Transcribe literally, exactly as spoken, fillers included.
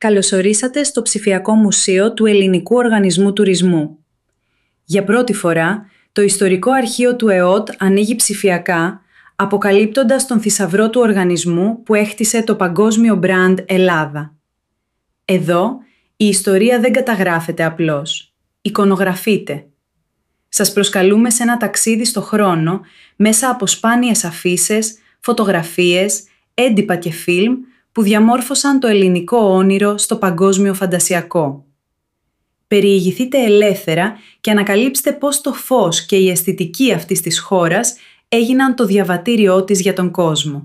Καλωσορίσατε στο Ψηφιακό Μουσείο του Ελληνικού Οργανισμού Τουρισμού. Για πρώτη φορά, το Ιστορικό Αρχείο του ΕΟΤ ανοίγει ψηφιακά, αποκαλύπτοντας τον θησαυρό του οργανισμού που έχτισε το παγκόσμιο μπραντ Ελλάδα. Εδώ, η ιστορία δεν καταγράφεται απλώς, εικονογραφείται. Σας προσκαλούμε σε ένα ταξίδι στο χρόνο μέσα από σπάνιες αφίσες, φωτογραφίες, έντυπα και φιλμ που διαμόρφωσαν το ελληνικό όνειρο στο παγκόσμιο φαντασιακό. Περιηγηθείτε ελεύθερα και ανακαλύψτε πώς το φως και η αισθητική αυτής της χώρας έγιναν το διαβατήριό της για τον κόσμο.